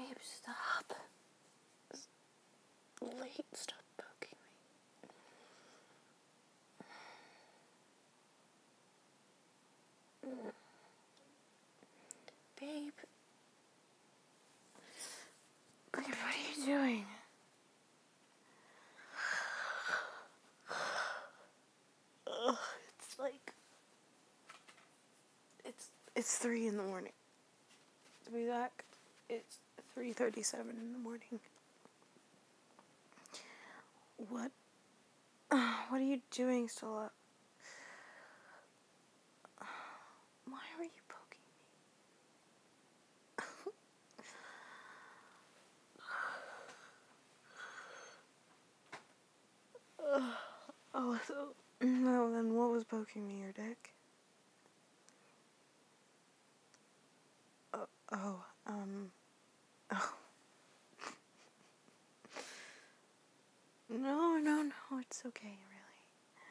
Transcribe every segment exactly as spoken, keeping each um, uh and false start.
Babe, stop. Wait, stop poking me. Babe. Babe, what are you doing? Ugh, it's like... It's, it's three in the morning. To be exact, it's three thirty-seven in the morning. What? Uh, what are you doing still up? Why are you poking me? uh, oh, so... No, then what was poking me, your dick? Oh, oh, um... Oh. No, no, no, it's okay, really.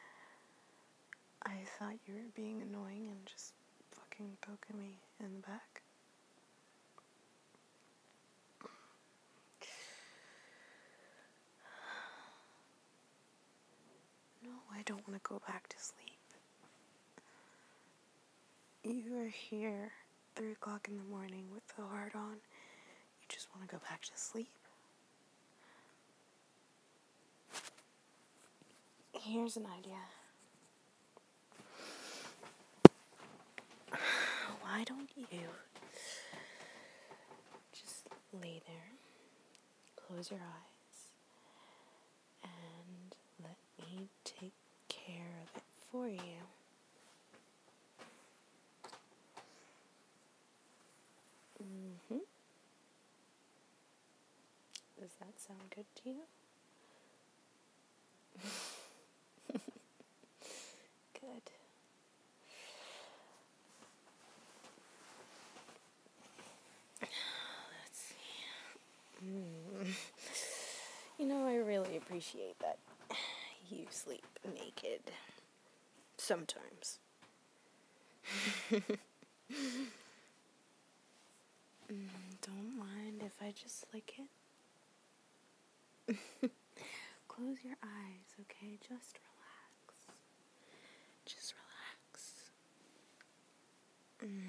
I thought you were being annoying and just fucking poking me in the back. No, I don't want to go back to sleep. You are here, three o'clock in the morning with the heart on. You just want to go back to sleep. Here's an idea. Why don't you just lay there, close your eyes, and let me take care of it for you. Mm-hmm. Does that sound good to you? Good. Let's see. Mm. You know, I really appreciate that you sleep naked. Sometimes. mm, don't mind if I just lick it. Close your eyes, okay? Just relax. Just relax. Mm.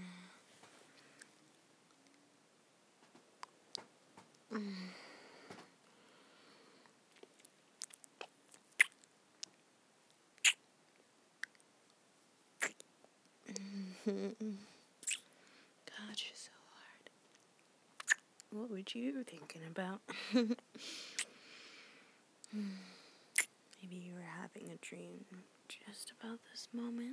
Mm. God, you're so hard. What were you thinking about? Maybe you were having a dream just about this moment.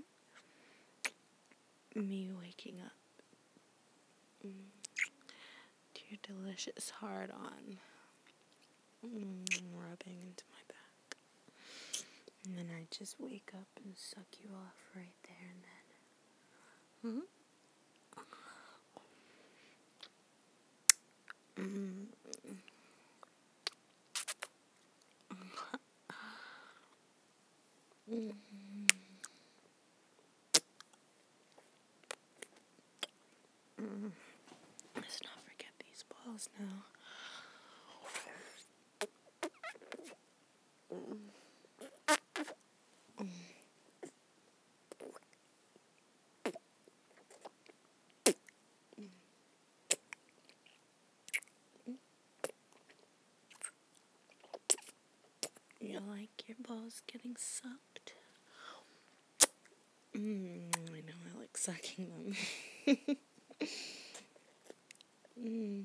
Me waking up mm, to your delicious hard on mm, rubbing into my back. And then I just wake up and suck you off right there and then. Hmm? Mm. Mm. Mm. Let's not forget these balls now. Mm. Mm. You like your balls getting sucked? Mm, I know, I like sucking them. mm.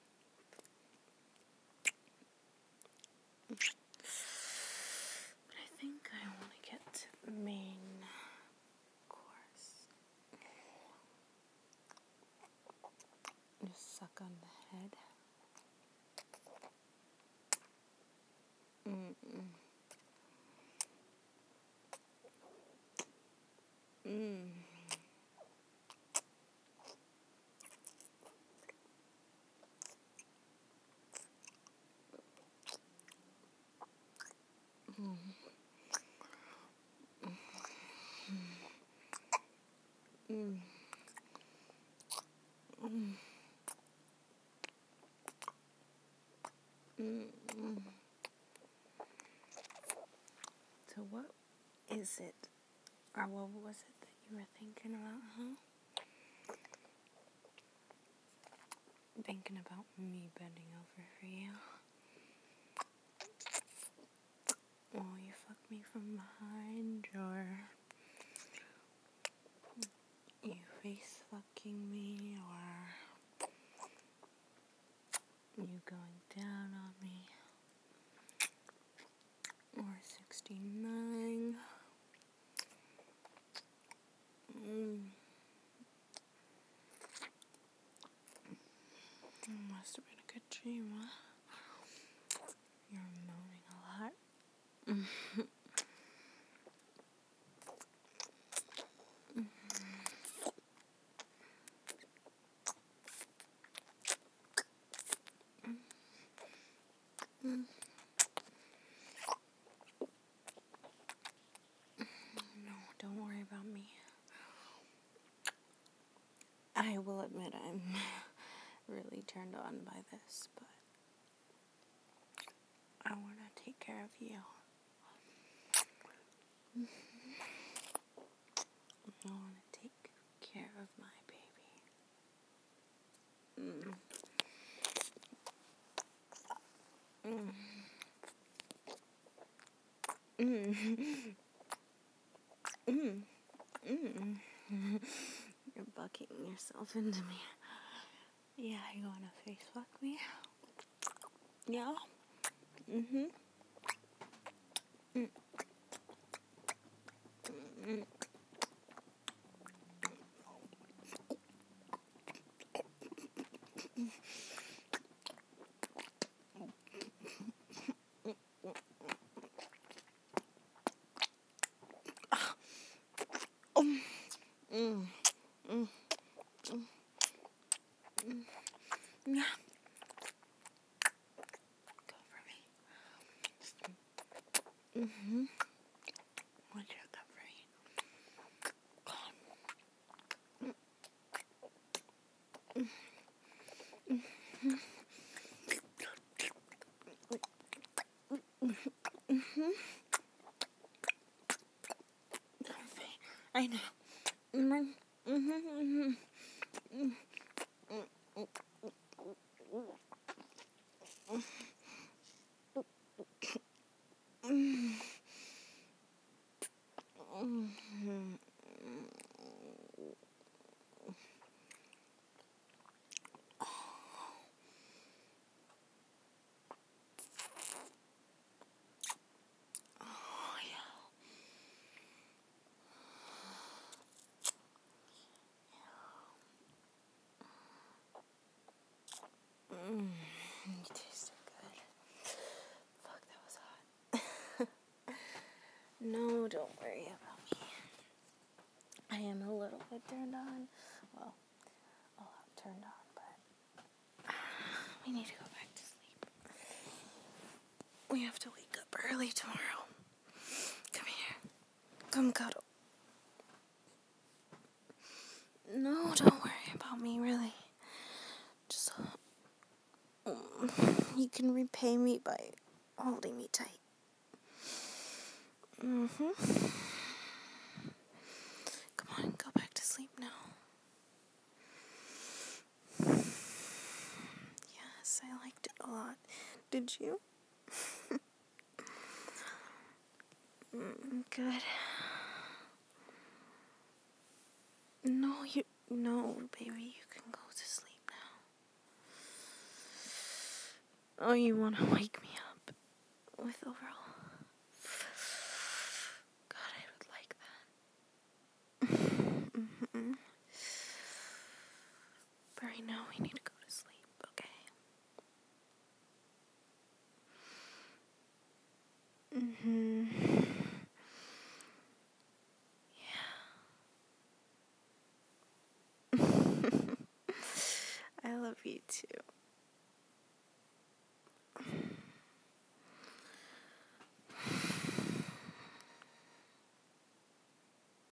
But I think I want to get to the main course. Just suck on the head. Mm-mm. Mm. Mm. Mm. Mm. Mm. So what is it, or what was it that you were thinking about, huh? Thinking about me bending over for you. Oh, you fuck me from behind, or you face fucking me, or you going down on me, or sixty-nine. Mm. Must have been a good dream, huh? You're moaning a lot. No, don't worry about me. I will admit I'm really turned on by this, but I want to take care of you. I want to take care of my baby. Mm. Mm. Mm. Mm. You're bucking yourself into me. Yeah, you want to face fuck me? Yeah? Mm-hmm. Mm. Mm. Mm. Mm. Mm. Yeah. Go for me. Mm-hmm. What's your go for me? Mm-hmm. I know. Mm-hmm. Mm-hmm. Mm-hmm. Oh, yeah. Mm. You tasted good. Fuck, that was hot. No, don't worry about me. I am a little bit turned on. Well, a lot turned on, but we need to go back to sleep. We have to wake up early tomorrow. Come here. Come cuddle. No, don't worry about me, really. Just, uh, you can repay me by holding me tight. Mm-hmm. Come on, go back to sleep now. Yes, I liked it a lot. Did you? mm, good. No, you, no, baby, you can go to sleep now. Oh, you want to wake me up with overall? God, I would like that. mm-hmm. But right now, we need to go to sleep, okay? Mm-hmm. Yeah. I love you too.